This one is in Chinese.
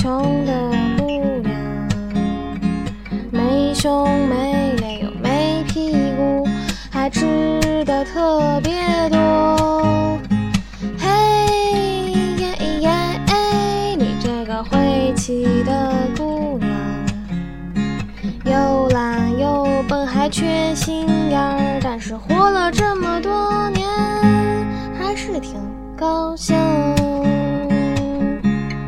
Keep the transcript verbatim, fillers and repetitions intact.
穷的姑娘，没胸没脸又没屁股，还吃的特别多。嘿耶耶哎，你这个晦气的姑娘，又懒又笨还缺心眼儿，但是活了这么多年还是挺高兴。